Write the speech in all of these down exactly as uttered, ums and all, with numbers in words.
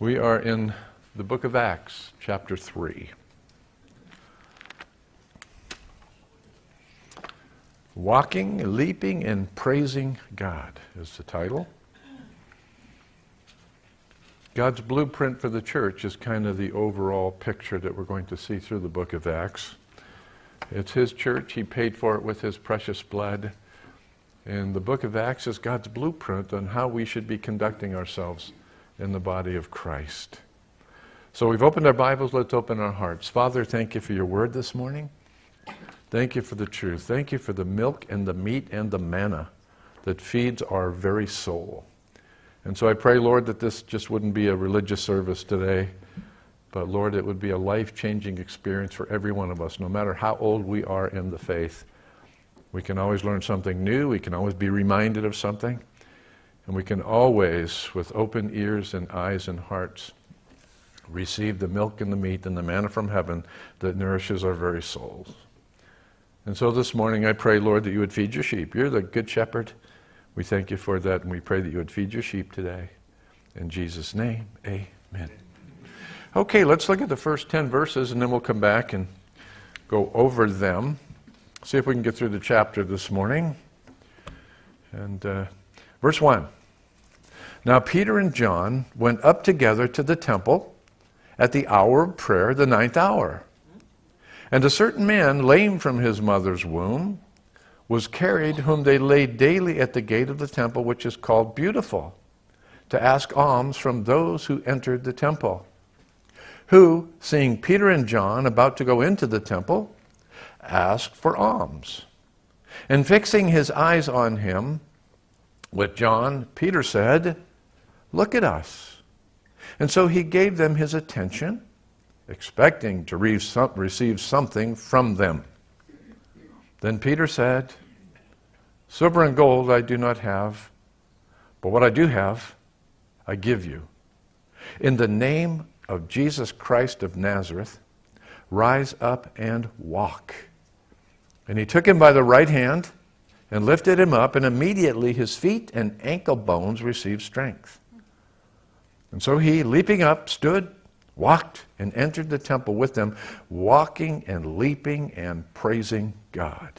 We are in the book of Acts, chapter three. Walking, Leaping, and Praising God is the title. God's blueprint for the church is kind of the overall picture that we're going to see through the book of Acts. It's His church. He paid for it with His precious blood. And the book of Acts is God's blueprint on how we should be conducting ourselves in the body of Christ. So we've opened our Bibles. Let's open our hearts. Father, thank you for your word this morning. Thank you for the truth. Thank you for the milk and the meat and the manna that feeds our very soul. And so I pray, Lord, that this just wouldn't be a religious service today, but Lord, it would be a life-changing experience for every one of us, no matter how old we are in the faith. We can always learn something new. We can always be reminded of something. And we can always, with open ears and eyes and hearts, receive the milk and the meat and the manna from heaven that nourishes our very souls. And so this morning I pray, Lord, that you would feed your sheep. You're the good shepherd. We thank you for that, and we pray that you would feed your sheep today. In Jesus' name, amen. Okay, let's look at the first ten verses, and then we'll come back and go over them. See if we can get through the chapter this morning. And uh, verse one. Now Peter and John went up together to the temple at the hour of prayer, the ninth hour. And a certain man, lame from his mother's womb, was carried, whom they laid daily at the gate of the temple, which is called Beautiful, to ask alms from those who entered the temple. Who, seeing Peter and John about to go into the temple, asked for alms. And fixing his eyes on him, with John, Peter said, "Look at us." And so he gave them his attention, expecting to receive something from them. Then Peter said, "Silver and gold I do not have, but what I do have, I give you. In the name of Jesus Christ of Nazareth, rise up and walk." And he took him by the right hand and lifted him up, and immediately his feet and ankle bones received strength. And so he, leaping up, stood, walked, and entered the temple with them, walking and leaping and praising God.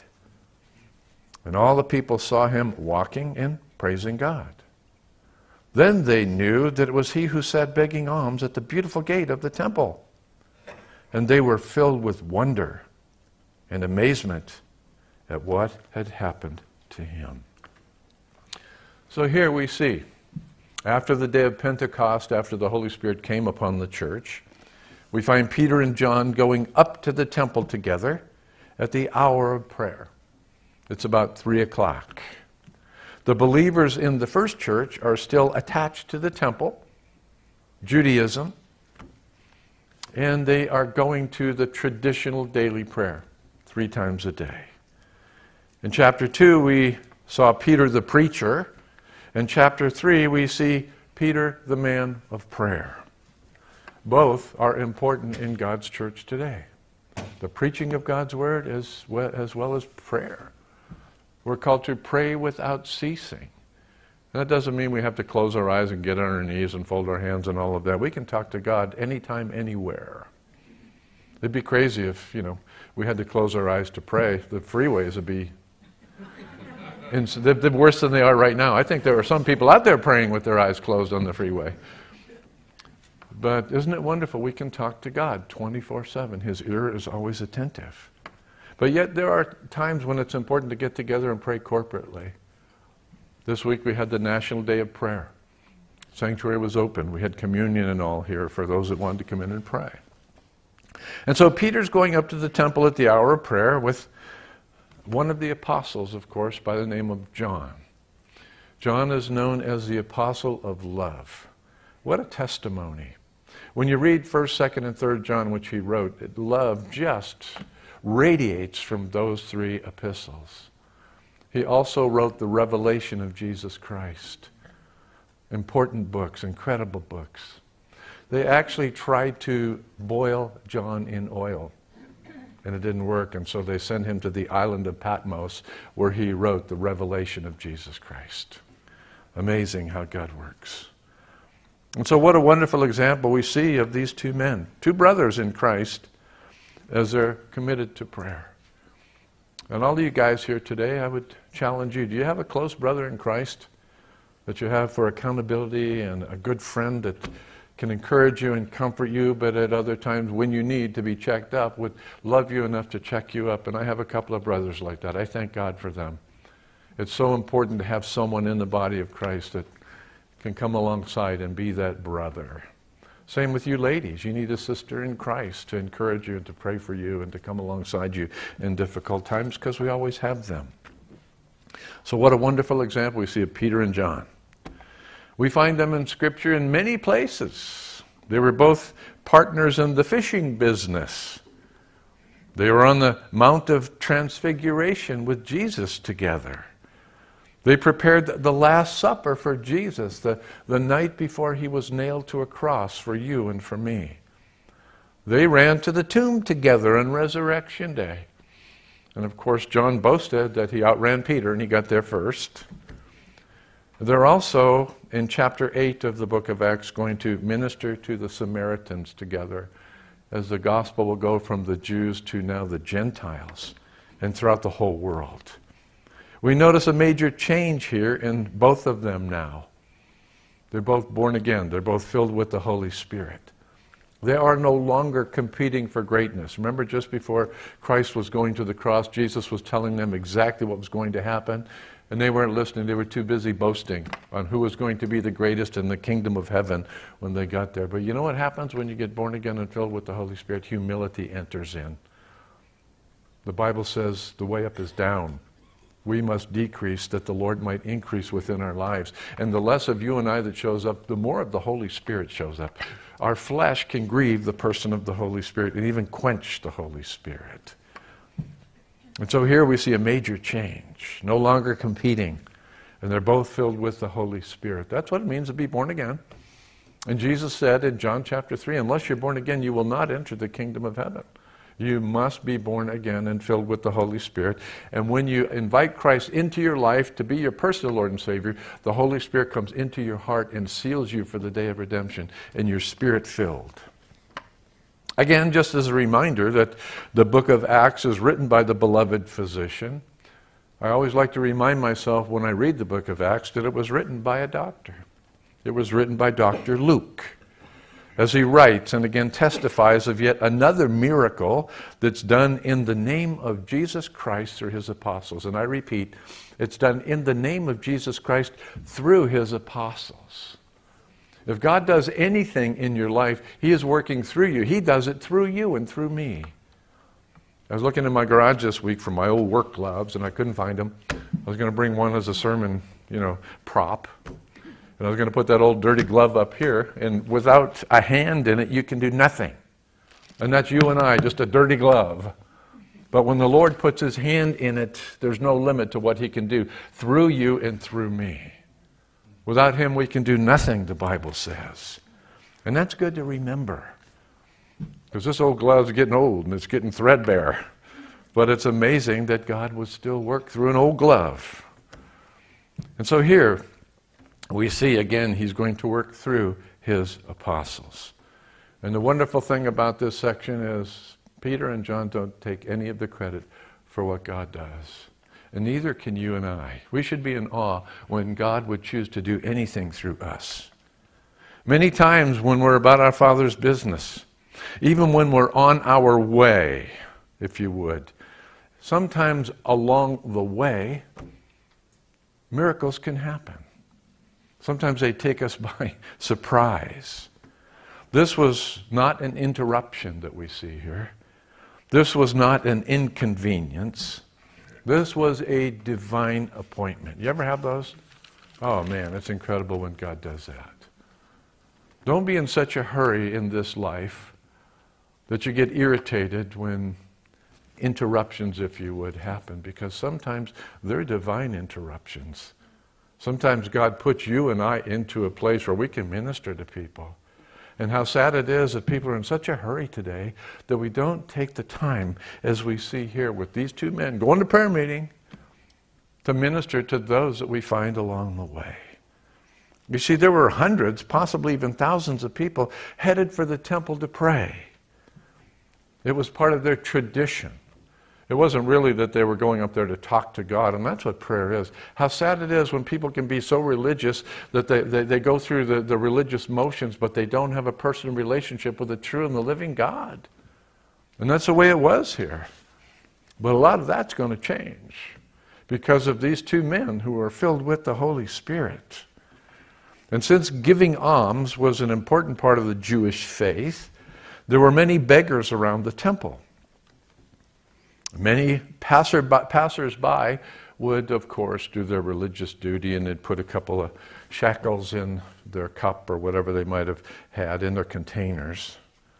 And all the people saw him walking and praising God. Then they knew that it was he who sat begging alms at the beautiful gate of the temple. And they were filled with wonder and amazement at what had happened to him. So here we see, after the day of Pentecost, after the Holy Spirit came upon the church, we find Peter and John going up to the temple together at the hour of prayer. It's about three o'clock. The believers in the first church are still attached to the temple, Judaism, and they are going to the traditional daily prayer three times a day. In chapter two, we saw Peter the preacher. In chapter three, we see Peter the man of prayer. Both are important in God's church today. The preaching of God's word as well as, well as prayer. We're called to pray without ceasing. And that doesn't mean we have to close our eyes and get on our knees and fold our hands and all of that. We can talk to God anytime, anywhere. It'd be crazy if, you know, we had to close our eyes to pray. The freeways would be and so they're worse than they are right now. I think there are some people out there praying with their eyes closed on the freeway. But isn't it wonderful? We can talk to God twenty-four seven. His ear is always attentive. But yet there are times when it's important to get together and pray corporately. This week we had the National Day of Prayer. Sanctuary was open. We had communion and all here for those that wanted to come in and pray. And so Peter's going up to the temple at the hour of prayer with one of the apostles, of course, by the name of John. John is known as the apostle of love. What a testimony. When you read first, second, and third John, which he wrote, it, love just radiates from those three epistles. He also wrote the Revelation of Jesus Christ. Important books, incredible books. They actually tried to boil John in oil, and it didn't work, and so they sent him to the island of Patmos, where he wrote the Revelation of Jesus Christ. Amazing how God works. And so what a wonderful example we see of these two men, two brothers in Christ, as they're committed to prayer. And all of you guys here today, I would challenge you, do you have a close brother in Christ that you have for accountability, and a good friend that can encourage you and comfort you, but at other times when you need to be checked up, would love you enough to check you up? And I have a couple of brothers like that. I thank God for them. It's so important to have someone in the body of Christ that can come alongside and be that brother. Same with you ladies. You need a sister in Christ to encourage you and to pray for you and to come alongside you in difficult times, because we always have them. So what a wonderful example we see of Peter and John. We find them in Scripture in many places. They were both partners in the fishing business. They were on the Mount of Transfiguration with Jesus together. They prepared the Last Supper for Jesus, the, the night before he was nailed to a cross for you and for me. They ran to the tomb together on Resurrection Day. And of course, John boasted that he outran Peter and he got there first. They're also, in chapter eight of the book of Acts, going to minister to the Samaritans together, as the gospel will go from the Jews to now the Gentiles and throughout the whole world. We notice a major change here in both of them now. They're both born again. They're both filled with the Holy Spirit. They are no longer competing for greatness. Remember, just before Christ was going to the cross, Jesus was telling them exactly what was going to happen, and they weren't listening. They were too busy boasting on who was going to be the greatest in the kingdom of heaven when they got there. But you know what happens when you get born again and filled with the Holy Spirit? Humility enters in. The Bible says the way up is down. We must decrease that the Lord might increase within our lives. And the less of you and I that shows up, the more of the Holy Spirit shows up. Our flesh can grieve the person of the Holy Spirit and even quench the Holy Spirit. And so here we see a major change. No longer competing. And they're both filled with the Holy Spirit. That's what it means to be born again. And Jesus said in John chapter three, unless you're born again, you will not enter the kingdom of heaven. You must be born again and filled with the Holy Spirit. And when you invite Christ into your life to be your personal Lord and Savior, the Holy Spirit comes into your heart and seals you for the day of redemption, and you're Spirit-filled. Again, just as a reminder that the book of Acts is written by the beloved physician, I always like to remind myself when I read the book of Acts that it was written by a doctor. It was written by Doctor Luke, as he writes and again testifies of yet another miracle that's done in the name of Jesus Christ through his apostles. And I repeat, it's done in the name of Jesus Christ through his apostles. If God does anything in your life, he is working through you. He does it through you and through me. I was looking in my garage this week for my old work gloves, and I couldn't find them. I was going to bring one as a sermon, you know, prop. And I was going to put that old dirty glove up here, and without a hand in it, you can do nothing. And that's you and I, just a dirty glove. But when the Lord puts his hand in it, there's no limit to what he can do through you and through me. Without him, we can do nothing, the Bible says. And that's good to remember. Because this old glove's getting old, and it's getting threadbare. But it's amazing that God would still work through an old glove. And so here, we see again he's going to work through his apostles. And the wonderful thing about this section is Peter and John don't take any of the credit for what God does. And neither can you and I. We should be in awe when God would choose to do anything through us. Many times when we're about our Father's business, even when we're on our way, if you would, sometimes along the way, miracles can happen. Sometimes they take us by surprise. This was not an interruption that we see here. This was not an inconvenience. This was a divine appointment. You ever have those? Oh man, it's incredible when God does that. Don't be in such a hurry in this life that you get irritated when interruptions, if you would, happen, because sometimes they're divine interruptions. Sometimes God puts you and I into a place where we can minister to people. And how sad it is that people are in such a hurry today that we don't take the time, as we see here with these two men going to prayer meeting, to minister to those that we find along the way. You see, there were hundreds, possibly even thousands of people headed for the temple to pray. It was part of their tradition. It wasn't really that they were going up there to talk to God, and that's what prayer is. How sad it is when people can be so religious that they, they, they go through the, the religious motions, but they don't have a personal relationship with the true and the living God. And that's the way it was here. But a lot of that's going to change because of these two men who are filled with the Holy Spirit. And since giving alms was an important part of the Jewish faith, there were many beggars around the temple. Many passer passers-by would, of course, do their religious duty, and they'd put a couple of shekels in their cup or whatever they might have had in their containers.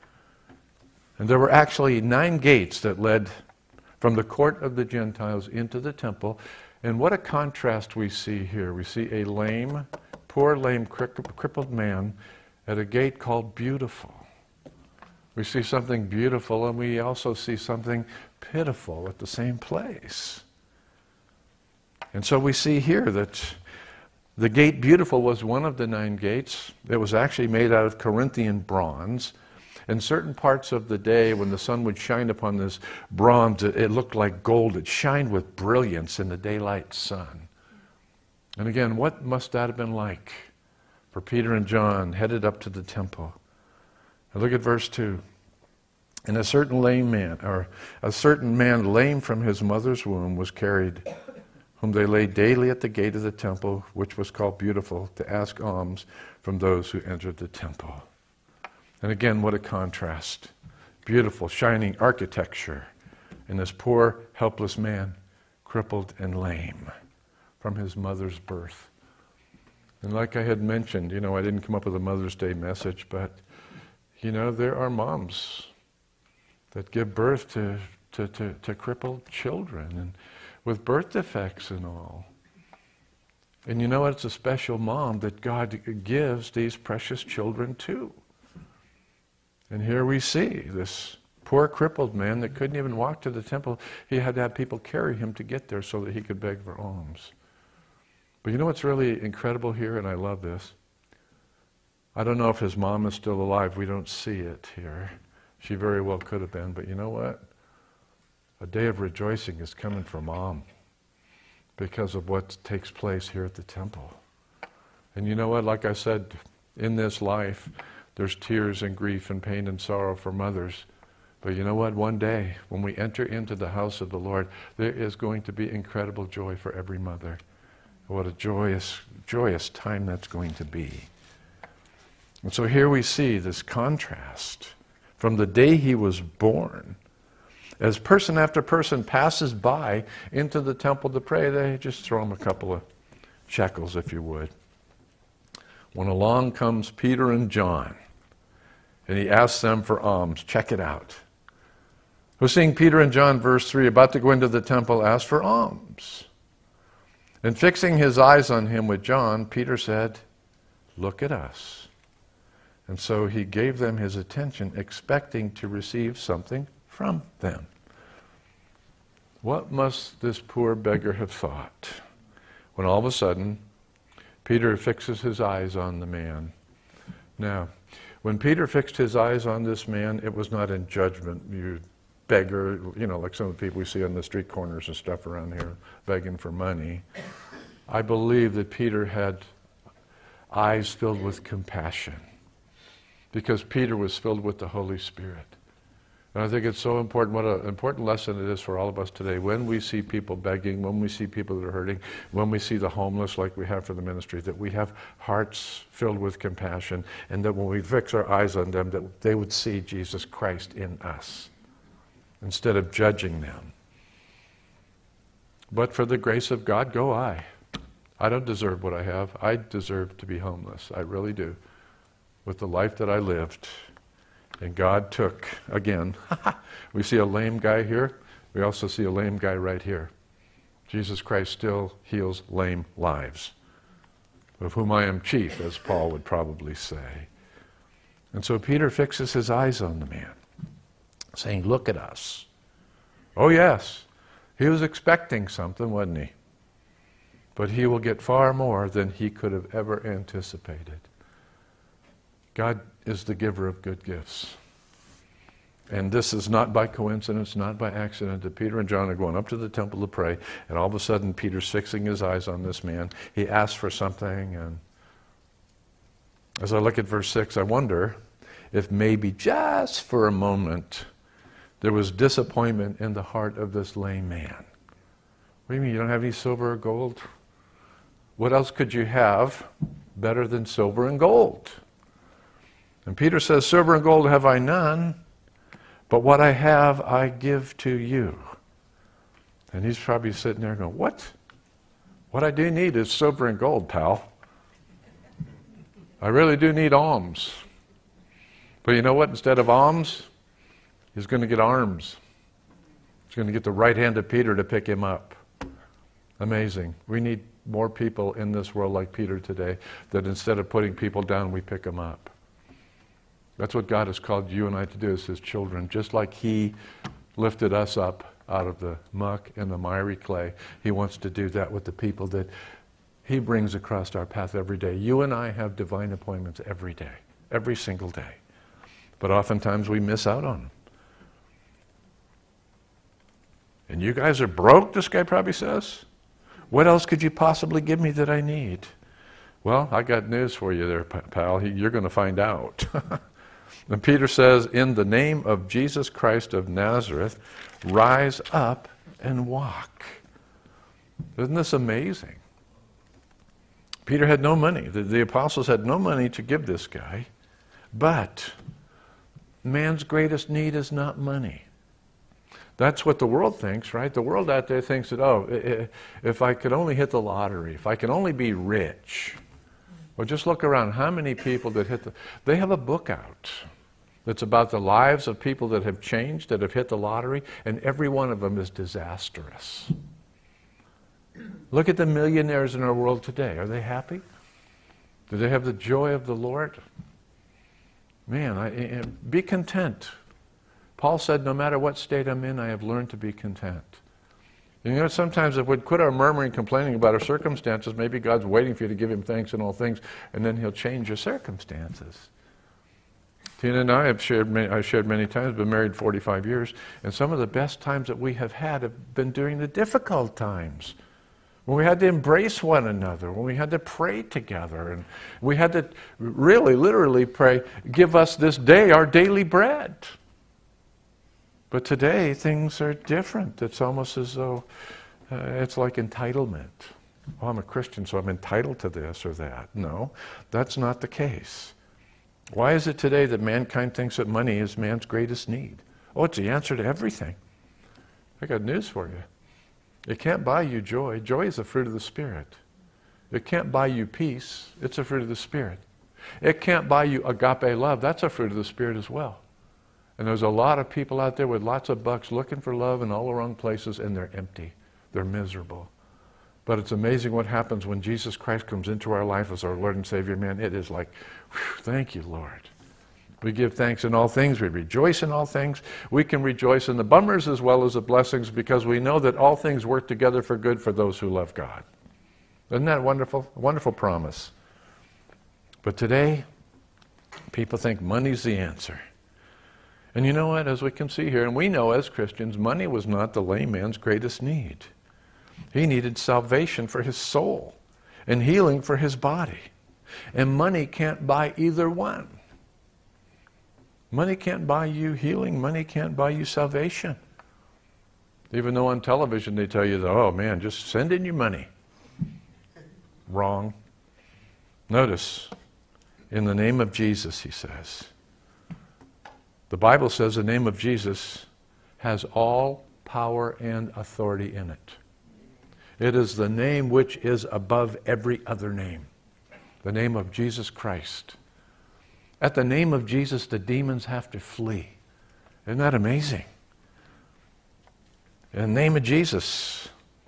And there were actually nine gates that led from the court of the Gentiles into the temple. And what a contrast we see here. We see a lame, poor, lame, crippled man at a gate called Beautiful. We see something beautiful, and we also see something pitiful at the same place. And so we see here that the gate Beautiful was one of the nine gates. It was actually made out of Corinthian bronze. In certain parts of the day, when the sun would shine upon this bronze, it, it looked like gold. It shined with brilliance in the daylight sun. And again, what must that have been like for Peter and John headed up to the temple? And look at verse two. And a certain lame man, or a certain man lame from his mother's womb was carried, whom they laid daily at the gate of the temple, which was called Beautiful, to ask alms from those who entered the temple. And again, what a contrast. Beautiful, shining architecture, and this poor, helpless man, crippled and lame from his mother's birth. And like I had mentioned, you know, I didn't come up with a Mother's Day message, but, you know, there are moms that give birth to, to, to, to crippled children and with birth defects and all. And you know what? It's a special mom that God gives these precious children to. And here we see this poor crippled man that couldn't even walk to the temple. He had to have people carry him to get there so that he could beg for alms. But you know what's really incredible here, and I love this? I don't know if his mom is still alive. We don't see it here. She very well could have been, but you know what? A day of rejoicing is coming for Mom because of what takes place here at the temple. And you know what? Like I said, in this life, there's tears and grief and pain and sorrow for mothers. But you know what? One day, when we enter into the house of the Lord, there is going to be incredible joy for every mother. What a joyous, joyous time that's going to be. And so here we see this contrast. From the day he was born, as person after person passes by into the temple to pray, they just throw him a couple of shekels, if you would. When along comes Peter and John, and he asks them for alms. Check it out. We're seeing Peter and John, verse three, about to go into the temple, ask for alms. And fixing his eyes on him with John, Peter said, "Look at us." And so he gave them his attention, expecting to receive something from them. What must this poor beggar have thought when all of a sudden Peter fixes his eyes on the man? Now, when Peter fixed his eyes on this man, it was not in judgment. You beggar, you know, like some of the people we see on the street corners and stuff around here begging for money. I believe that Peter had eyes filled with compassion, because Peter was filled with the Holy Spirit. And I think it's so important, what an important lesson it is for all of us today. When we see people begging, when we see people that are hurting, when we see the homeless like we have for the ministry, that we have hearts filled with compassion, and that when we fix our eyes on them, that they would see Jesus Christ in us, instead of judging them. But for the grace of God, go I. I don't deserve what I have. I deserve to be homeless. I really do. With the life that I lived. And God took, again, we see a lame guy here. We also see a lame guy right here. Jesus Christ still heals lame lives, of whom I am chief, as Paul would probably say. And so Peter fixes his eyes on the man, saying, "Look at us." Oh yes, he was expecting something, wasn't he? but he will get far more than he could have ever anticipated. God is the giver of good gifts. And this is not by coincidence, not by accident, that Peter and John are going up to the temple to pray, and all of a sudden Peter's fixing his eyes on this man. He asks for something, and as I look at verse six, I wonder if maybe just for a moment there was disappointment in the heart of this lame man. What do you mean, you don't have any silver or gold? What else could you have better than silver and gold? And Peter says, silver and gold have I none, but what I have I give to you. And he's probably sitting there going, what? What I do need is silver and gold, pal. I really do need alms. But you know what? Instead of alms, he's going to get arms. He's going to get the right hand of Peter to pick him up. Amazing. We need more people in this world like Peter today, that instead of putting people down, we pick them up. That's what God has called you and I to do as his children. Just like he lifted us up out of the muck and the miry clay, he wants to do that with the people that he brings across our path every day. You and I have divine appointments every day, every single day. But oftentimes we miss out on them. And you guys are broke, this guy probably says. What else could you possibly give me that I need? Well, I got news for you there, pal. You're going to find out. And Peter says, in the name of Jesus Christ of Nazareth, rise up and walk. Isn't this amazing? Peter had no money. The, the apostles had no money to give this guy. But man's greatest need is not money. That's what the world thinks, right? The world out there thinks that, oh, if I could only hit the lottery, if I could only be rich. Well, just look around. How many people that hit the... They have a book out that's about the lives of people that have changed, that have hit the lottery, and every one of them is disastrous. Look at the millionaires in our world today. Are they happy? Do they have the joy of the Lord? Man, I, I, be content. Paul said, no matter what state I'm in, I have learned to be content. You know, sometimes if we'd quit our murmuring, complaining about our circumstances, maybe God's waiting for you to give him thanks in all things, and then he'll change your circumstances. Tina and I have shared many, I've shared many times, been married forty-five years, and some of the best times that we have had have been during the difficult times, when we had to embrace one another, when we had to pray together, and we had to really, literally pray, give us this day our daily bread. But today, things are different. It's almost as though uh, it's like entitlement. Oh, I'm a Christian, so I'm entitled to this or that. No, that's not the case. Why is it today that mankind thinks that money is man's greatest need? Oh, it's the answer to everything. I got news for you. It can't buy you joy. Joy is a fruit of the Spirit. It can't buy you peace. It's a fruit of the Spirit. It can't buy you agape love. That's a fruit of the Spirit as well. And there's a lot of people out there with lots of bucks looking for love in all the wrong places, and they're empty. They're miserable. But it's amazing what happens when Jesus Christ comes into our life as our Lord and Savior. Man, it is like, whew, thank you, Lord. We give thanks in all things. We rejoice in all things. We can rejoice in the bummers as well as the blessings, because we know that all things work together for good for those who love God. Isn't that wonderful? A wonderful promise. But today, people think money's the answer. And you know what? As we can see here, and we know as Christians, money was not the lame man's greatest need. He needed salvation for his soul and healing for his body. And money can't buy either one. Money can't buy you healing. Money can't buy you salvation. Even though on television they tell you that, oh man, just send in your money. Wrong. Notice, in the name of Jesus, he says. The Bible says the name of Jesus has all power and authority in it. It is the name which is above every other name. The name of Jesus Christ. At the name of Jesus, the demons have to flee. Isn't that amazing? In the name of Jesus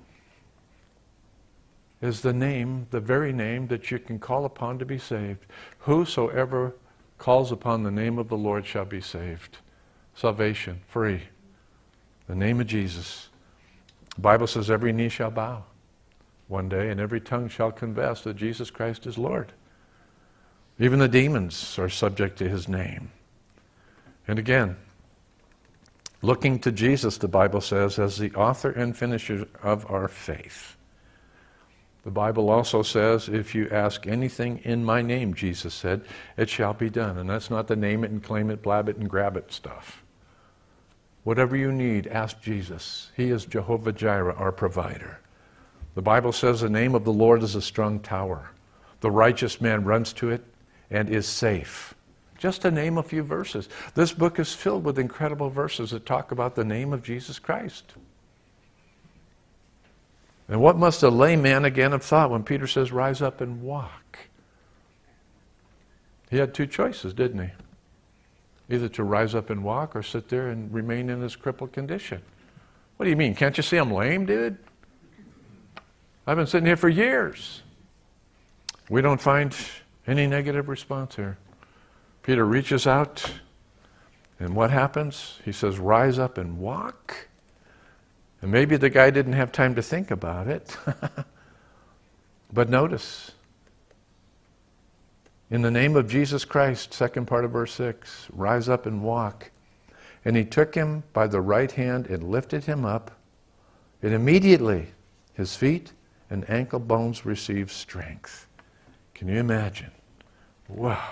is the name, the very name that you can call upon to be saved. Whosoever calls upon the name of the Lord shall be saved. Salvation, free. The name of Jesus. The Bible says every knee shall bow. one day, and every tongue shall confess that Jesus Christ is Lord. Even the demons are subject to his name. And again, looking to Jesus, the Bible says, as the author and finisher of our faith. The Bible also says, if you ask anything in my name, Jesus said, it shall be done. And that's not the name it and claim it, blab it and grab it stuff. Whatever you need, ask Jesus. He is Jehovah Jireh, our provider. The Bible says the name of the Lord is a strong tower. The righteous man runs to it and is safe. Just to name a few verses. This book is filled with incredible verses that talk about the name of Jesus Christ. And what must a lame man again have thought when Peter says, rise up and walk? He had two choices, didn't he? Either to rise up and walk or sit there and remain in his crippled condition. What do you mean? Can't you see I'm lame, dude? I've been sitting here for years. We don't find any negative response here. Peter reaches out, and what happens? He says, rise up and walk. And maybe the guy didn't have time to think about it. But notice, in the name of Jesus Christ, second part of verse six, rise up and walk. And he took him by the right hand and lifted him up, and immediately his feet and ankle bones received strength. Can you imagine? Wow.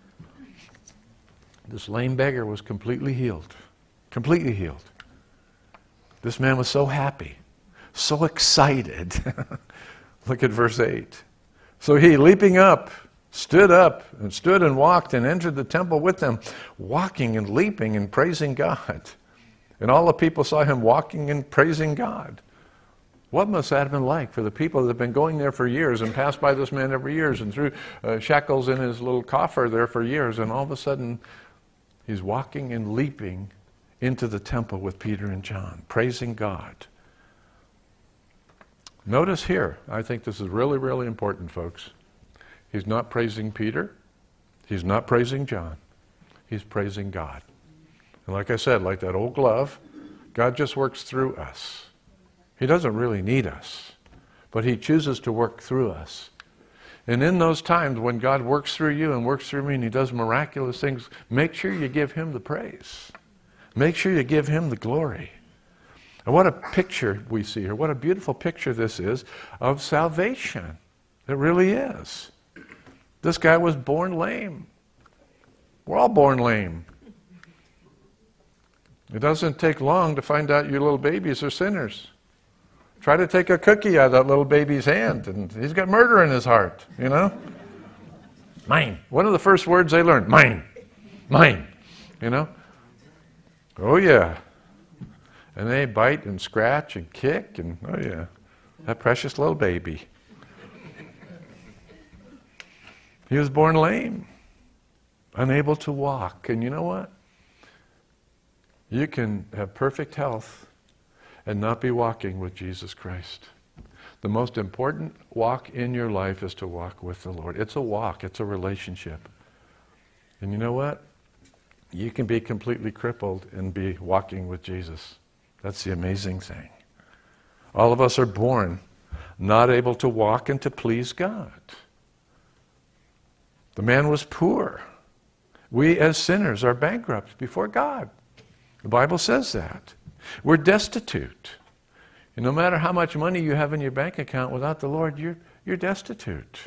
This lame beggar was completely healed. Completely healed. This man was so happy, so excited. Look at verse eight. So he, leaping up, stood up and stood and walked and entered the temple with them, walking and leaping and praising God. And all the people saw him walking and praising God. What must that have been like for the people that have been going there for years and passed by this man every year and threw uh, shekels in his little coffer there for years, and all of a sudden he's walking and leaping into the temple with Peter and John, praising God. Notice here, I think this is really, really important, folks. He's not praising Peter. He's not praising John. He's praising God. And like I said, like that old glove, God just works through us. He doesn't really need us, but he chooses to work through us. And in those times when God works through you and works through me and he does miraculous things, make sure you give him the praise. Make sure you give him the glory. And what a picture we see here. What a beautiful picture this is of salvation. It really is. This guy was born lame. We're all born lame. It doesn't take long to find out your little babies are sinners. Try to take a cookie out of that little baby's hand, and he's got murder in his heart, you know? Mine. One of the first words they learn, mine. Mine. You know? Oh, yeah. And they bite and scratch and kick, and oh, yeah. That precious little baby. He was born lame, unable to walk. And you know what? You can have perfect health and not be walking with Jesus Christ. The most important walk in your life is to walk with the Lord. It's a walk. It's a relationship. And you know what? You can be completely crippled and be walking with Jesus. That's the amazing thing. All of us are born not able to walk and to please God. The man was poor. We as sinners are bankrupt before God. The Bible says that. We're destitute. And no matter how much money you have in your bank account, without the Lord, you're, you're destitute.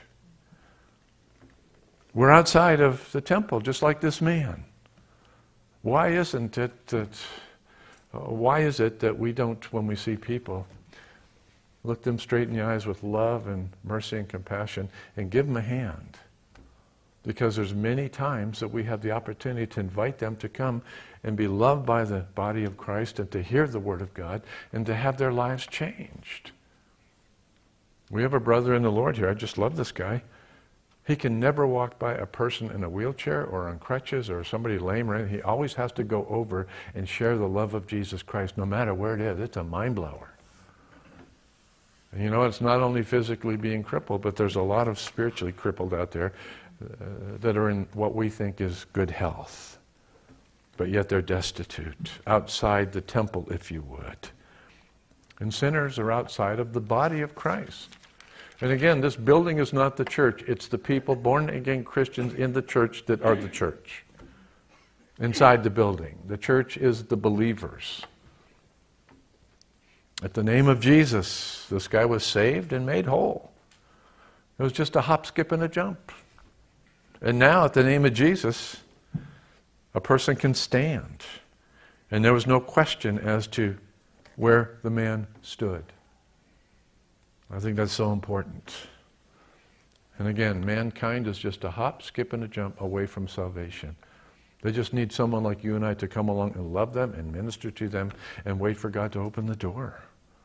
We're outside of the temple, just like this man. Why isn't it that, uh, why is it that we don't, when we see people, look them straight in the eyes with love and mercy and compassion and give them a hand? Because there's many times that we have the opportunity to invite them to come and be loved by the body of Christ and to hear the Word of God and to have their lives changed. We have a brother in the Lord here. I just love this guy. He can never walk by a person in a wheelchair or on crutches or somebody lame or anything. He always has to go over and share the love of Jesus Christ, no matter where it is. It's a mind blower. And you know, it's not only physically being crippled, but there's a lot of spiritually crippled out there uh, that are in what we think is good health. But yet they're destitute, outside the temple, if you would. And sinners are outside of the body of Christ. And again, this building is not the church. It's the people, born again Christians in the church, that are the church. Inside the building. The church is the believers. At the name of Jesus, this guy was saved and made whole. It was just a hop, skip, and a jump. And now, at the name of Jesus, a person can stand. And there was no question as to where the man stood. I think that's so important. And again, mankind is just a hop, skip, and a jump away from salvation. They just need someone like you and I to come along and love them and minister to them and wait for God to open the door.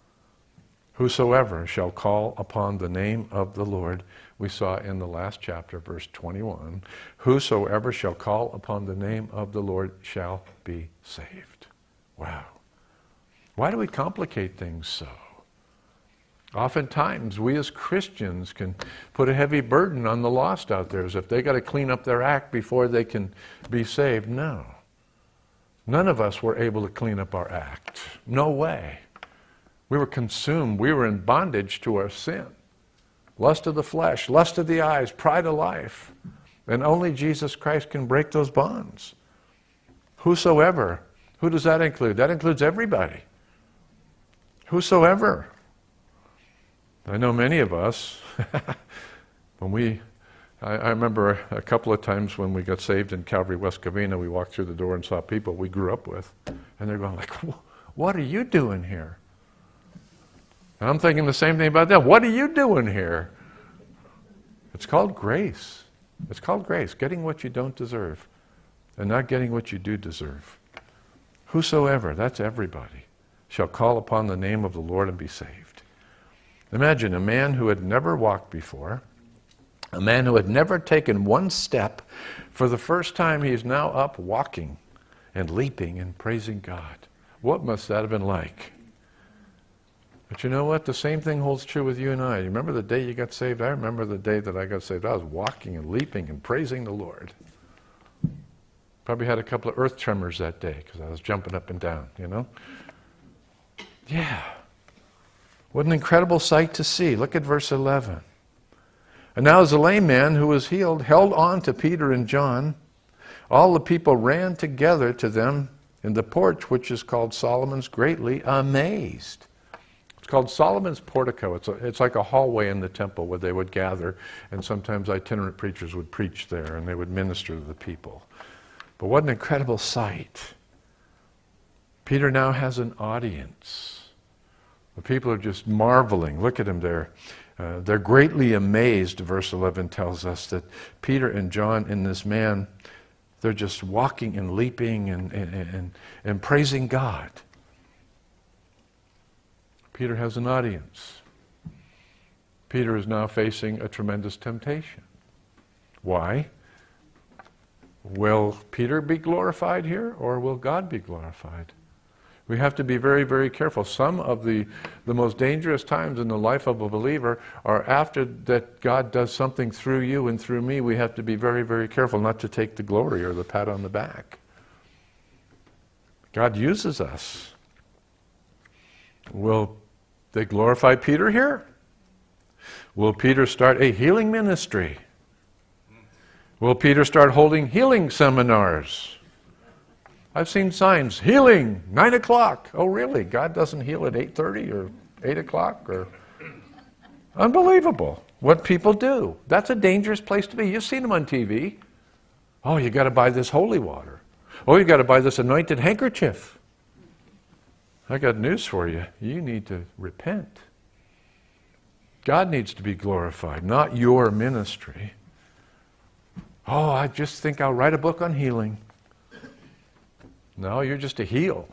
Whosoever shall call upon the name of the Lord, we saw in the last chapter, verse twenty-one, whosoever shall call upon the name of the Lord shall be saved. Wow. Why do we complicate things so? Oftentimes, we as Christians can put a heavy burden on the lost out there as if they got to clean up their act before they can be saved. No. None of us were able to clean up our act. No way. We were consumed. We were in bondage to our sin. Lust of the flesh, lust of the eyes, pride of life. And only Jesus Christ can break those bonds. Whosoever. Who does that include? That includes everybody. Whosoever. I know many of us, when we, I, I remember a, a couple of times when we got saved in Calvary, West Covina, we walked through the door and saw people we grew up with. And they're going like, what are you doing here? And I'm thinking the same thing about them. What are you doing here? It's called grace. It's called grace, getting what you don't deserve and not getting what you do deserve. Whosoever, that's everybody, shall call upon the name of the Lord and be saved. Imagine a man who had never walked before, a man who had never taken one step. For the first time, he is now up walking and leaping and praising God. What must that have been like? But you know what? The same thing holds true with you and I. You remember the day you got saved? I remember the day that I got saved. I was walking and leaping and praising the Lord. Probably had a couple of earth tremors that day because I was jumping up and down, you know? Yeah. What an incredible sight to see. Look at verse eleven. And now as a lame man who was healed held on to Peter and John, all the people ran together to them in the porch, which is called Solomon's, greatly amazed. It's called Solomon's portico. It's, a, it's like a hallway in the temple where they would gather, and sometimes itinerant preachers would preach there, and they would minister to the people. But what an incredible sight. Peter now has an audience. The people are just marveling. Look at him there. Uh, they're greatly amazed, verse eleven tells us, that Peter and John and this man, they're just walking and leaping and, and, and, and praising God. Peter has an audience. Peter is now facing a tremendous temptation. Why? Will Peter be glorified here, or will God be glorified? We have to be very, very careful. Some of the, the most dangerous times in the life of a believer are after that God does something through you and through me. We have to be very, very careful not to take the glory or the pat on the back. God uses us. Will they glorify Peter here? Will Peter start a healing ministry? Will Peter start holding healing seminars? I've seen signs, healing, nine o'clock. Oh, really? God doesn't heal at eight thirty or eight o'clock? Or unbelievable what people do. That's a dangerous place to be. You've seen them on T V. Oh, you got to buy this holy water. Oh, you got to buy this anointed handkerchief. I got news for you. You need to repent. God needs to be glorified, not your ministry. Oh, I just think I'll write a book on healing. No, you're just to heal.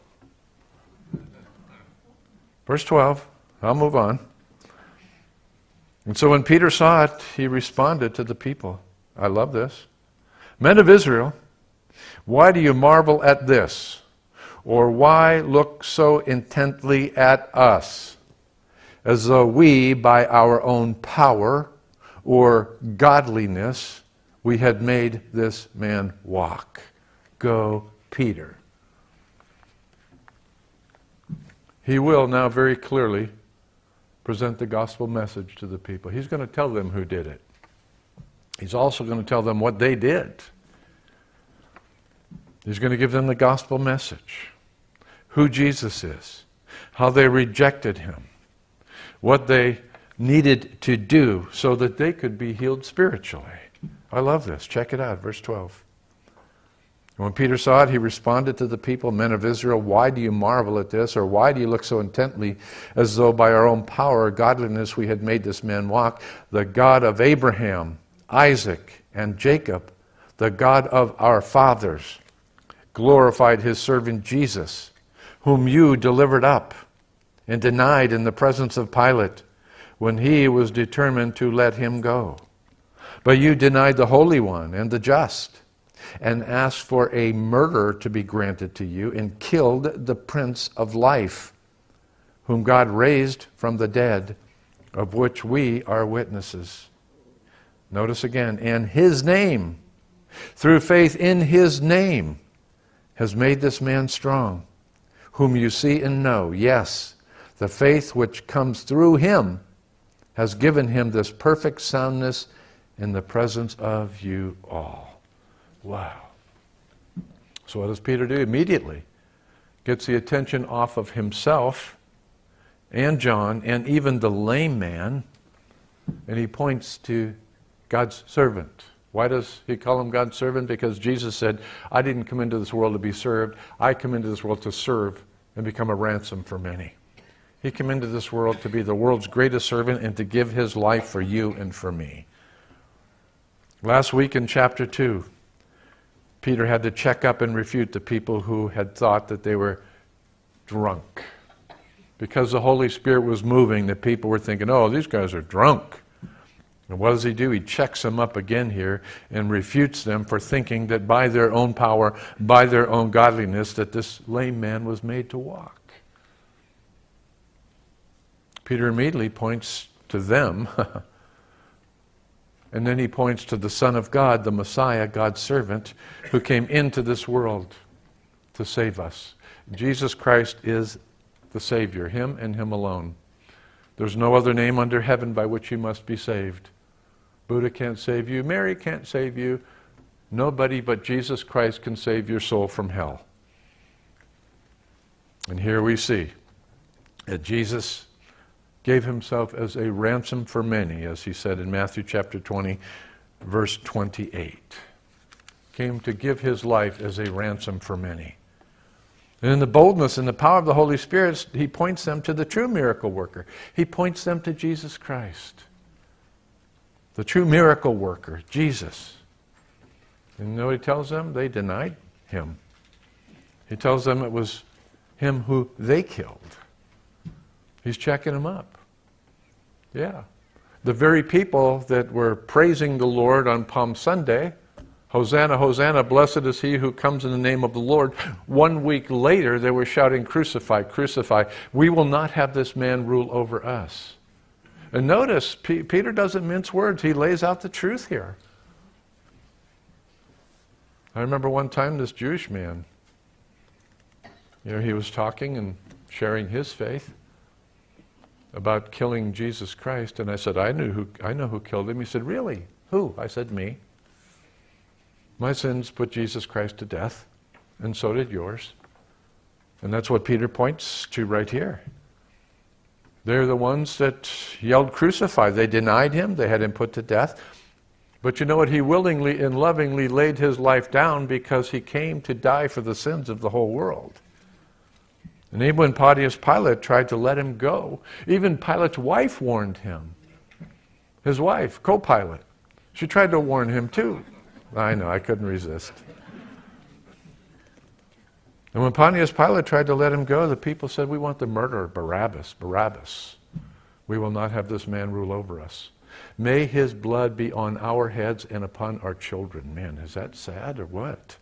Verse twelve, I'll move on. And so when Peter saw it, he responded to the people. I love this. Men of Israel, why do you marvel at this? Or why look so intently at us, as though we, by our own power or godliness, we had made this man walk? Go, Peter. He will now very clearly present the gospel message to the people. He's going to tell them who did it. He's also going to tell them what they did. He's going to give them the gospel message. Who Jesus is. How they rejected him. What they needed to do so that they could be healed spiritually. I love this. Check it out, verse twelve. When Peter saw it, he responded to the people, men of Israel, why do you marvel at this? Or why do you look so intently as though by our own power or godliness we had made this man walk? The God of Abraham, Isaac, and Jacob, the God of our fathers, glorified his servant Jesus, whom you delivered up and denied in the presence of Pilate when he was determined to let him go. But you denied the Holy One and the just, and asked for a murderer to be granted to you, and killed the Prince of Life, whom God raised from the dead, of which we are witnesses. Notice again, and his name, through faith in his name, has made this man strong, whom you see and know. Yes, the faith which comes through him has given him this perfect soundness in the presence of you all. Wow. So what does Peter do? Immediately gets the attention off of himself and John and even the lame man, and he points to God's servant. Why does he call him God's servant? Because Jesus said, I didn't come into this world to be served. I come into this world to serve and become a ransom for many. He came into this world to be the world's greatest servant and to give his life for you and for me. Last week in chapter two, Peter had to check up and refute the people who had thought that they were drunk. Because the Holy Spirit was moving, the people were thinking, oh, these guys are drunk. And what does he do? He checks them up again here and refutes them for thinking that by their own power, by their own godliness, that this lame man was made to walk. Peter immediately points to them. And then he points to the Son of God, the Messiah, God's servant, who came into this world to save us. Jesus Christ is the Savior, him and him alone. There's no other name under heaven by which you must be saved. Buddha can't save you. Mary can't save you. Nobody but Jesus Christ can save your soul from hell. And here we see that Jesus gave himself as a ransom for many, as he said in Matthew chapter twenty, verse twenty-eight. Came to give his life as a ransom for many. And in the boldness and the power of the Holy Spirit, he points them to the true miracle worker. He points them to Jesus Christ. The true miracle worker, Jesus. And you know what he tells them? They denied him. He tells them it was him who they killed. He's checking them up. Yeah. The very people that were praising the Lord on Palm Sunday, Hosanna, Hosanna, blessed is he who comes in the name of the Lord. One week later, they were shouting, crucify, crucify. We will not have this man rule over us. And notice, P- Peter doesn't mince words. He lays out the truth here. I remember one time this Jewish man, you know, he was talking and sharing his faith about killing Jesus Christ, and I said, I knew who I know who killed him. He said, really? Who? I said, me. My sins put Jesus Christ to death, and so did yours. And that's what Peter points to right here. They're the ones that yelled crucify. They denied him. They had him put to death. But you know what? He willingly and lovingly laid his life down because he came to die for the sins of the whole world. And even when Pontius Pilate tried to let him go, even Pilate's wife warned him. His wife, co-Pilate. She tried to warn him too. I know, I couldn't resist. And when Pontius Pilate tried to let him go, the people said, we want the murderer, Barabbas, Barabbas. We will not have this man rule over us. May his blood be on our heads and upon our children. Man, is that sad or what?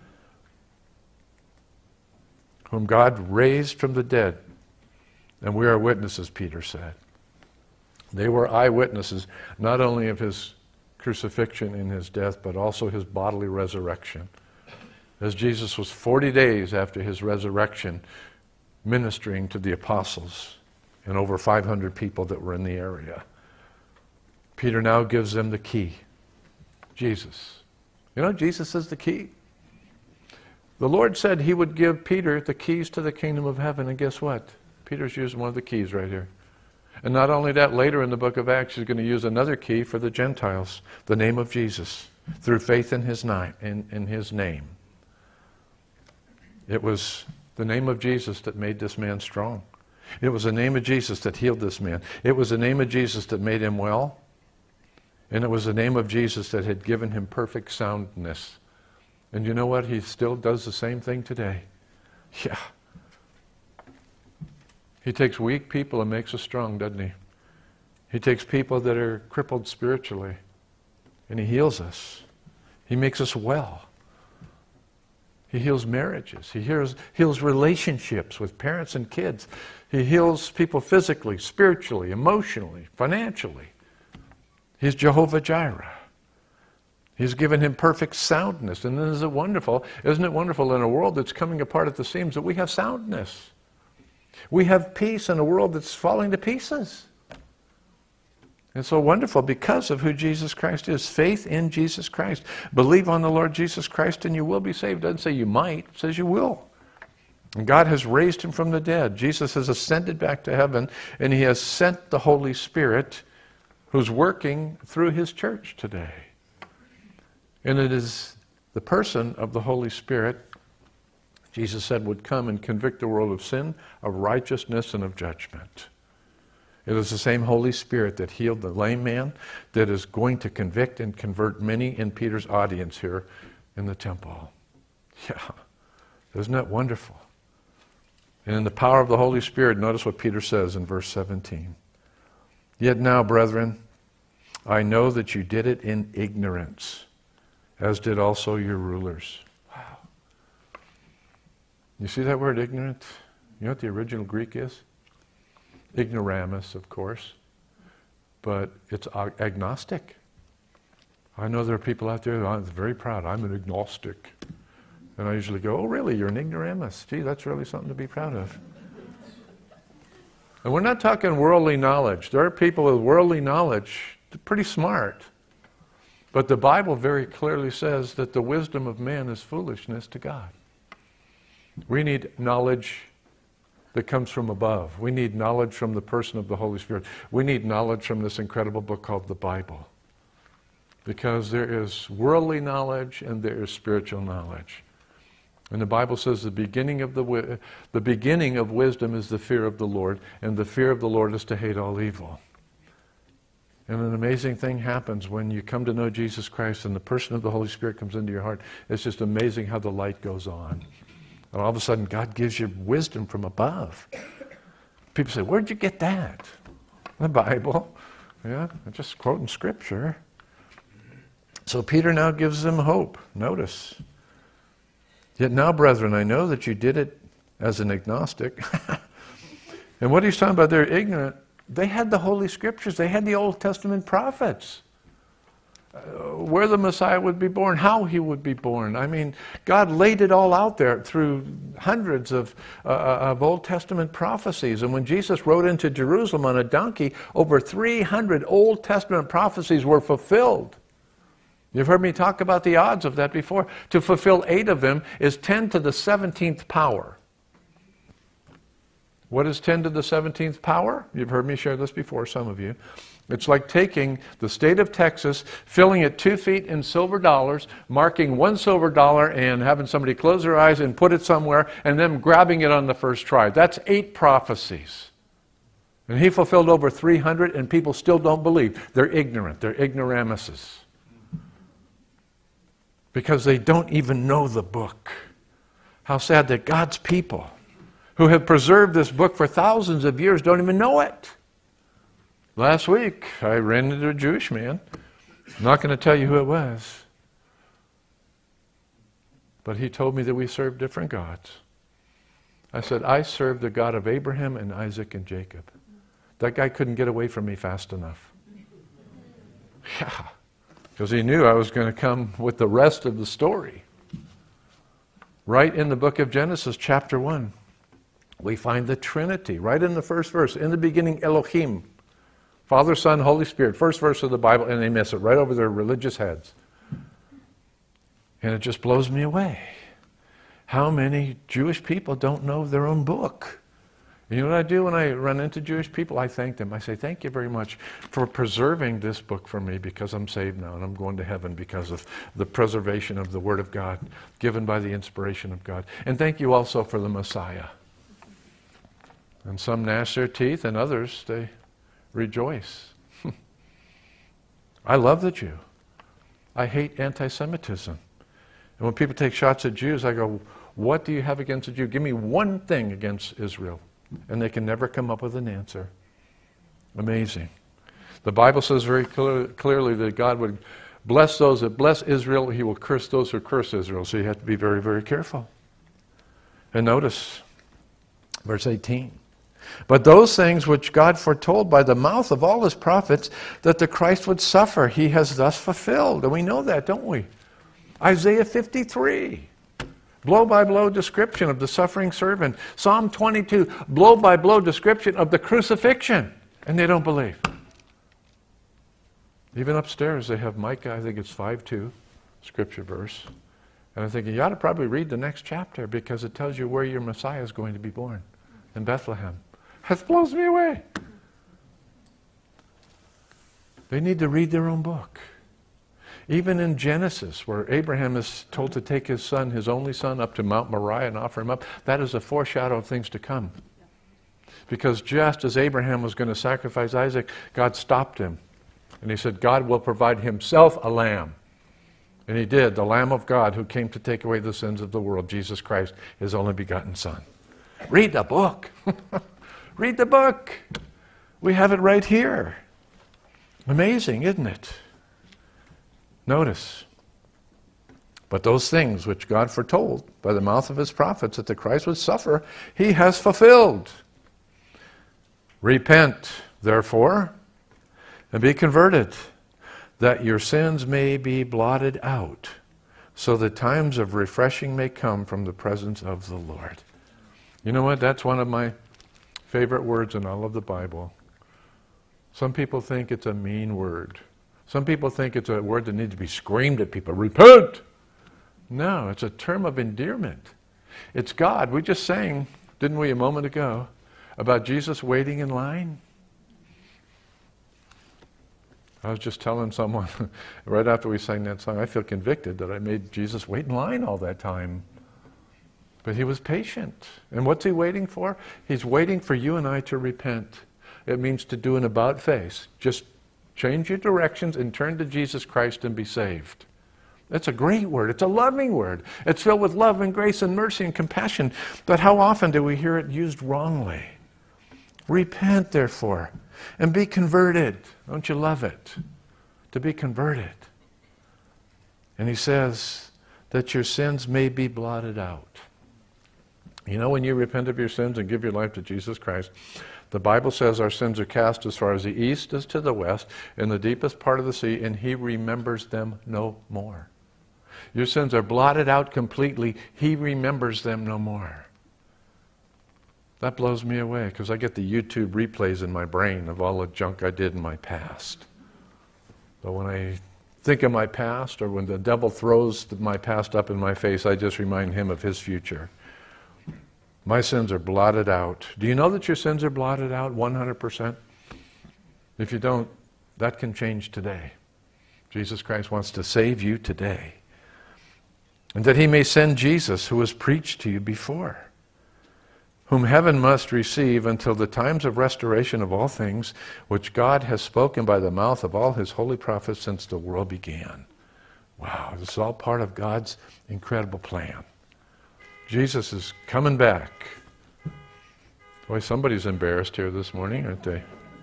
Whom God raised from the dead. And we are witnesses, Peter said. They were eyewitnesses not only of his crucifixion and his death, but also his bodily resurrection. As Jesus was forty days after his resurrection ministering to the apostles and over five hundred people that were in the area. Peter now gives them the key. Jesus. You know, Jesus is the key. The Lord said he would give Peter the keys to the kingdom of heaven, and guess what? Peter's using one of the keys right here. And not only that, later in the book of Acts, he's going to use another key for the Gentiles, the name of Jesus, through faith in his, ni- in, in his name. It was the name of Jesus that made this man strong. It was the name of Jesus that healed this man. It was the name of Jesus that made him well. And it was the name of Jesus that had given him perfect soundness. And you know what? He still does the same thing today. Yeah. He takes weak people and makes us strong, doesn't he? He takes people that are crippled spiritually and he heals us. He makes us well. He heals marriages. He heals, heals relationships with parents and kids. He heals people physically, spiritually, emotionally, financially. He's Jehovah Jireh. He's given him perfect soundness. And isn't it wonderful? Isn't it wonderful in a world that's coming apart at the seams that we have soundness? We have peace in a world that's falling to pieces. It's so wonderful because of who Jesus Christ is. Faith in Jesus Christ. Believe on the Lord Jesus Christ and you will be saved. It doesn't say you might, it says you will. And God has raised him from the dead. Jesus has ascended back to heaven and he has sent the Holy Spirit who's working through his church today. And it is the person of the Holy Spirit, Jesus said, would come and convict the world of sin, of righteousness, and of judgment. It is the same Holy Spirit that healed the lame man that is going to convict and convert many in Peter's audience here in the temple. Yeah, isn't that wonderful? And in the power of the Holy Spirit, notice what Peter says in verse seventeen. Yet now, brethren, I know that you did it in ignorance, as did also your rulers. Wow. You see that word ignorant? You know what the original Greek is? Ignoramus, of course. But it's agnostic. I know there are people out there that are very proud. I'm an agnostic. And I usually go, oh really, you're an ignoramus. Gee, that's really something to be proud of. And we're not talking worldly knowledge. There are people with worldly knowledge, they're pretty smart. But the Bible very clearly says that the wisdom of man is foolishness to God. We need knowledge that comes from above. We need knowledge from the person of the Holy Spirit. We need knowledge from this incredible book called the Bible. Because there is worldly knowledge and there is spiritual knowledge. And the Bible says the beginning of the the beginning of wisdom is the fear of the Lord, and the fear of the Lord is to hate all evil. And an amazing thing happens when you come to know Jesus Christ and the person of the Holy Spirit comes into your heart. It's just amazing how the light goes on. And all of a sudden, God gives you wisdom from above. People say, where'd you get that? The Bible. Yeah, I'm just quoting Scripture. So Peter now gives them hope. Notice. Yet now, brethren, I know that you did it as an agnostic. And what he's talking about, they're ignorant. They had the Holy Scriptures. They had the Old Testament prophets. Uh, where the Messiah would be born, how he would be born. I mean, God laid it all out there through hundreds of, uh, of Old Testament prophecies. And when Jesus rode into Jerusalem on a donkey, over three hundred Old Testament prophecies were fulfilled. You've heard me talk about the odds of that before. To fulfill eight of them is ten to the seventeenth power. What is ten to the seventeenth power? You've heard me share this before, some of you. It's like taking the state of Texas, filling it two feet in silver dollars, marking one silver dollar and having somebody close their eyes and put it somewhere, and then grabbing it on the first try. That's eight prophecies. And he fulfilled over three hundred, and people still don't believe. They're ignorant. They're ignoramuses. Because they don't even know the book. How sad that God's people, who have preserved this book for thousands of years, don't even know it. Last week, I ran into a Jewish man. I'm not going to tell you who it was. But he told me that we serve different gods. I said, I serve the God of Abraham and Isaac and Jacob. That guy couldn't get away from me fast enough. Yeah, because he knew I was going to come with the rest of the story. Right in the book of Genesis, chapter one. we find the Trinity right in the first verse. In the beginning, Elohim. Father, Son, Holy Spirit. First verse of the Bible, and they miss it right over their religious heads. And it just blows me away. How many Jewish people don't know their own book? You know what I do when I run into Jewish people? I thank them. I say, thank you very much for preserving this book for me, because I'm saved now and I'm going to heaven because of the preservation of the Word of God given by the inspiration of God. And thank you also for the Messiah. And some gnash their teeth and others, they rejoice. I love the Jew. I hate anti-Semitism. And when people take shots at Jews, I go, what do you have against a Jew? Give me one thing against Israel. And they can never come up with an answer. Amazing. The Bible says very clear, clearly that God would bless those that bless Israel. He will curse those who curse Israel. So you have to be very, very careful. And notice, verse eighteen. But those things which God foretold by the mouth of all his prophets, that the Christ would suffer, he has thus fulfilled. And we know that, don't we? Isaiah fifty-three. Blow-by-blow description of the suffering servant. Psalm twenty-two, blow-by-blow description of the crucifixion. And they don't believe. Even upstairs they have Micah, I think it's five two, scripture verse. And I'm thinking, you ought to probably read the next chapter, because it tells you where your Messiah is going to be born, in Bethlehem. That blows me away. They need to read their own book. Even in Genesis, where Abraham is told to take his son, his only son, up to Mount Moriah and offer him up, that is a foreshadow of things to come. Because just as Abraham was going to sacrifice Isaac, God stopped him. And he said, God will provide himself a lamb. And he did, the Lamb of God who came to take away the sins of the world, Jesus Christ, his only begotten Son. Read the book. Read the book. We have it right here. Amazing, isn't it? Notice, but those things which God foretold by the mouth of his prophets that the Christ would suffer, he has fulfilled. Repent, therefore, and be converted, that your sins may be blotted out, so that times of refreshing may come from the presence of the Lord. You know what? That's one of my favorite words in all of the Bible. Some people think it's a mean word. Some people think it's a word that needs to be screamed at people. Repent! No, it's a term of endearment. It's God. We just sang, didn't we, a moment ago, about Jesus waiting in line? I was just telling someone right after we sang that song, I feel convicted that I made Jesus wait in line all that time. But he was patient. And what's he waiting for? He's waiting for you and I to repent. It means to do an about face. Just change your directions and turn to Jesus Christ and be saved. That's a great word. It's a loving word. It's filled with love and grace and mercy and compassion. But how often do we hear it used wrongly? Repent, therefore, and be converted. Don't you love it? To be converted. And he says that your sins may be blotted out. You know, when you repent of your sins and give your life to Jesus Christ, the Bible says our sins are cast as far as the east is to the west, in the deepest part of the sea, and he remembers them no more. Your sins are blotted out completely. He remembers them no more. That blows me away, because I get the YouTube replays in my brain of all the junk I did in my past. But when I think of my past, or when the devil throws my past up in my face, I just remind him of his future. My sins are blotted out. Do you know that your sins are blotted out one hundred percent? If you don't, that can change today. Jesus Christ wants to save you today. And that he may send Jesus, who was preached to you before, whom heaven must receive until the times of restoration of all things, which God has spoken by the mouth of all his holy prophets since the world began. Wow, this is all part of God's incredible plan. Jesus is coming back. Boy, somebody's embarrassed here this morning, aren't they?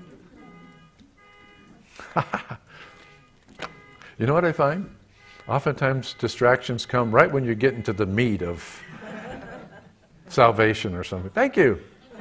You know what I find? Oftentimes distractions come right when you get into the meat of salvation or something. Thank you.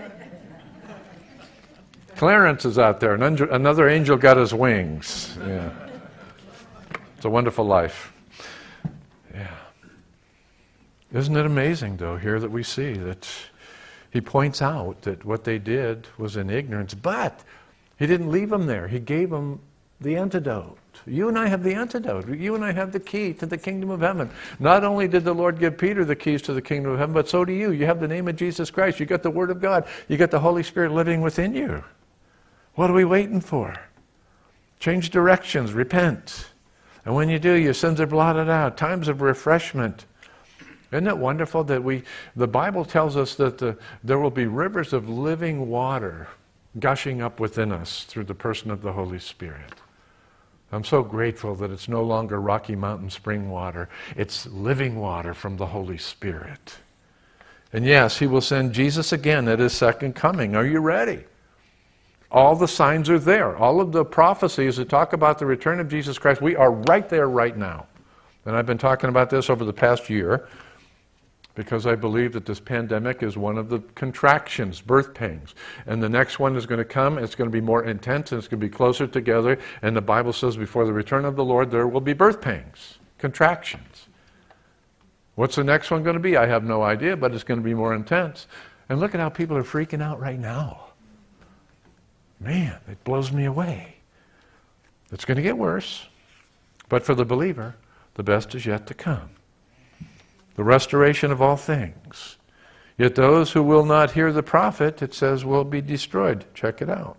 Clarence is out there. Another angel got his wings. Yeah. It's a wonderful life. Yeah. Isn't it amazing, though, here that we see that He points out that what they did was in ignorance, but he didn't leave them there. He gave them the antidote. You and I have the antidote. You and I have the key to the kingdom of heaven. Not only did the Lord give Peter the keys to the kingdom of heaven, but so do you. You have the name of Jesus Christ. You got the Word of God. You got the Holy Spirit living within you. What are we waiting for? Change directions. Repent. And when you do, your sins are blotted out. Times of refreshment. Isn't it wonderful that we, the Bible tells us that the, there will be rivers of living water gushing up within us through the person of the Holy Spirit. I'm so grateful that it's no longer Rocky Mountain spring water. It's living water from the Holy Spirit. And yes, He will send Jesus again at His second coming. Are you ready? All the signs are there. All of the prophecies that talk about the return of Jesus Christ, we are right there right now. And I've been talking about this over the past year because I believe that this pandemic is one of the contractions, birth pangs. And the next one is going to come, it's going to be more intense, and it's going to be closer together. And the Bible says before the return of the Lord, there will be birth pangs, contractions. What's the next one going to be? I have no idea, but it's going to be more intense. And look at how people are freaking out right now. Man, it blows me away. It's going to get worse. But for the believer, the best is yet to come. The restoration of all things. Yet those who will not hear the prophet, it says, will be destroyed. Check it out.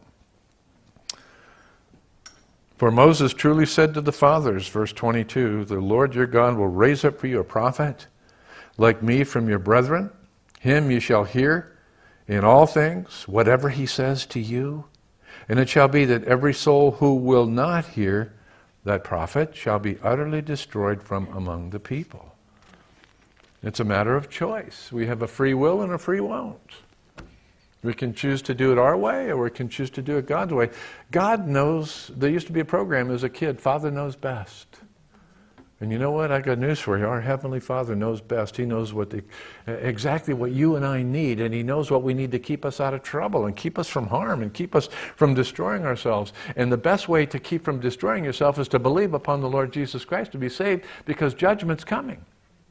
For Moses truly said to the fathers, verse twenty-two, the Lord your God will raise up for you a prophet like me from your brethren. Him you shall hear in all things, whatever he says to you. And it shall be that every soul who will not hear that prophet shall be utterly destroyed from among the people. It's a matter of choice. We have a free will and a free won't. We can choose to do it our way, or we can choose to do it God's way. God knows. There used to be a program as a kid, Father Knows Best. And you know what? I got news for you. Our Heavenly Father knows best. He knows what the, exactly what you and I need, and He knows what we need to keep us out of trouble and keep us from harm and keep us from destroying ourselves. And the best way to keep from destroying yourself is to believe upon the Lord Jesus Christ to be saved, because judgment's coming.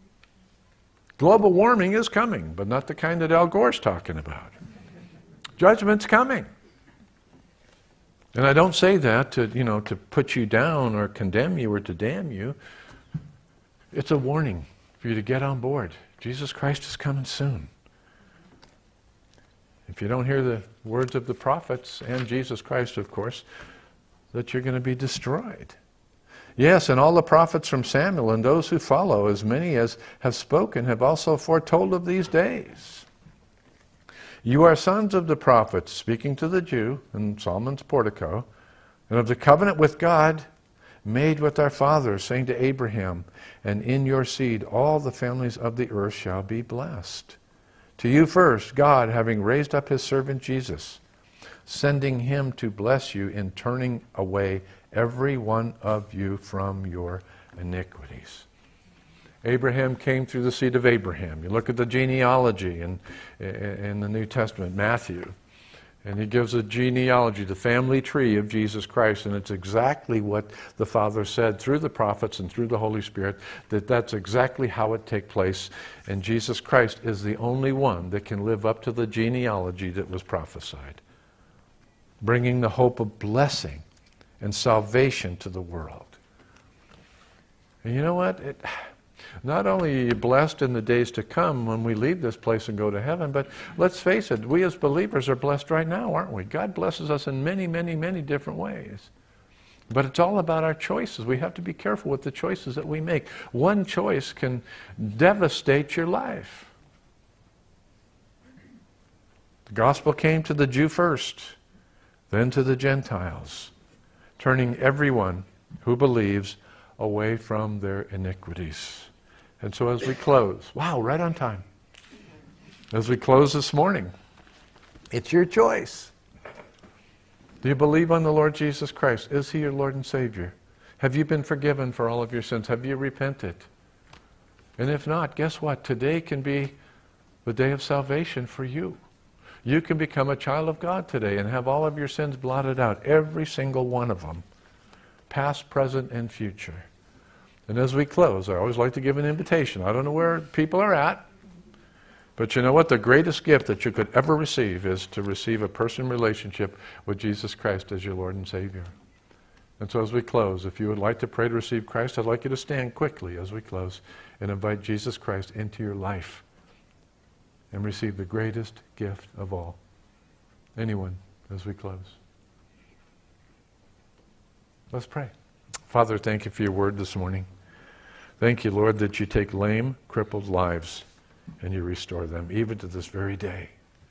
Global warming is coming, but not the kind that Al Gore's talking about. Judgment's coming. And I don't say that to, you know, to put you down or condemn you or to damn you. It's a warning for you to get on board. Jesus Christ is coming soon. If you don't hear the words of the prophets, and Jesus Christ, of course, that you're going to be destroyed. Yes, and all the prophets from Samuel and those who follow, as many as have spoken, have also foretold of these days. You are sons of the prophets, speaking to the Jew in Solomon's portico, and of the covenant with God made with our fathers, saying to Abraham, and in your seed all the families of the earth shall be blessed. To you first, God, having raised up His servant Jesus, sending Him to bless you in turning away every one of you from your iniquities. Abraham came through the seed of Abraham. You look at the genealogy in, in the New Testament, Matthew, and he gives a genealogy, the family tree of Jesus Christ, and it's exactly what the Father said through the prophets and through the Holy Spirit, that that's exactly how it takes place, and Jesus Christ is the only one that can live up to the genealogy that was prophesied, bringing the hope of blessing and salvation to the world. And you know what? It, not only are you blessed in the days to come when we leave this place and go to heaven, but let's face it, we as believers are blessed right now, aren't we? God blesses us in many, many, many different ways. But it's all about our choices. We have to be careful with the choices that we make. One choice can devastate your life. The gospel came to the Jew first, then to the Gentiles, turning everyone who believes away from their iniquities. And so as we close, wow, right on time. As we close this morning, it's your choice. Do you believe on the Lord Jesus Christ? Is He your Lord and Savior? Have you been forgiven for all of your sins? Have you repented? And if not, guess what? Today can be the day of salvation for you. You can become a child of God today and have all of your sins blotted out, every single one of them, past, present, and future. And as we close, I always like to give an invitation. I don't know where people are at, But you know what? The greatest gift that you could ever receive is to receive a personal relationship with Jesus Christ as your Lord and Savior. And so as we close, if you would like to pray to receive Christ, I'd like you to stand quickly as we close and invite Jesus Christ into your life and receive the greatest gift of all. Anyone, as we close? Let's pray. Father, thank you for your word this morning. Thank you, Lord, that you take lame, crippled lives and you restore them, even to this very day,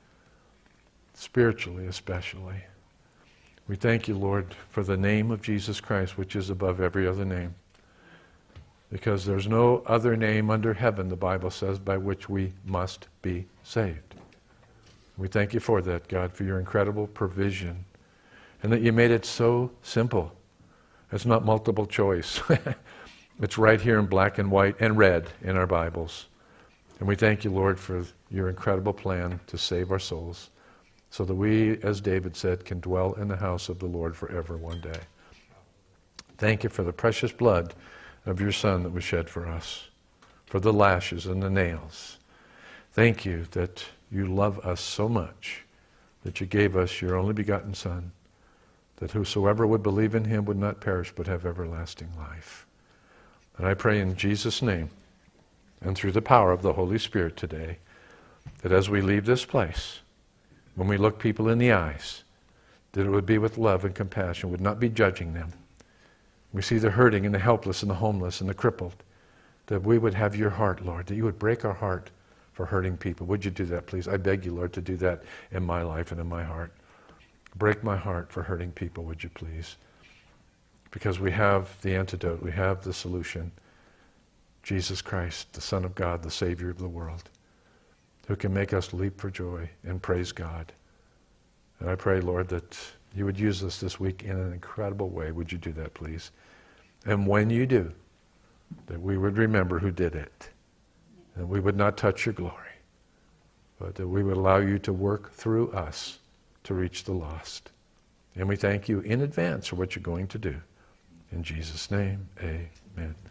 spiritually especially. We thank you, Lord, for the name of Jesus Christ, which is above every other name. Because there's no other name under heaven, the Bible says, by which we must be saved. We thank you for that, God, for your incredible provision, and that you made it so simple. It's not multiple choice. It's right here in black and white and red in our Bibles. And we thank you, Lord, for your incredible plan to save our souls, so that we, as David said, can dwell in the house of the Lord forever one day. Thank you for the precious blood of your Son that was shed for us, for the lashes and the nails. Thank you that you love us so much that you gave us your only begotten Son, that whosoever would believe in him would not perish but have everlasting life. And I pray in Jesus' name and through the power of the Holy Spirit today, that as we leave this place, when we look people in the eyes, that it would be with love and compassion, would not be judging them. We see the hurting and the helpless and the homeless and the crippled, that we would have your heart, Lord, that you would break our heart for hurting people. Would you do that, please? I beg you, Lord, to do that in my life and in my heart. Break my heart for hurting people, would you please? Because we have the antidote, we have the solution. Jesus Christ, the Son of God, the Savior of the world, who can make us leap for joy and praise God. And I pray, Lord, that you would use us this week in an incredible way. Would you do that, please? And when you do, that we would remember who did it. And we would not touch your glory, but that we would allow you to work through us to reach the lost. And we thank you in advance for what you're going to do. In Jesus' name, amen.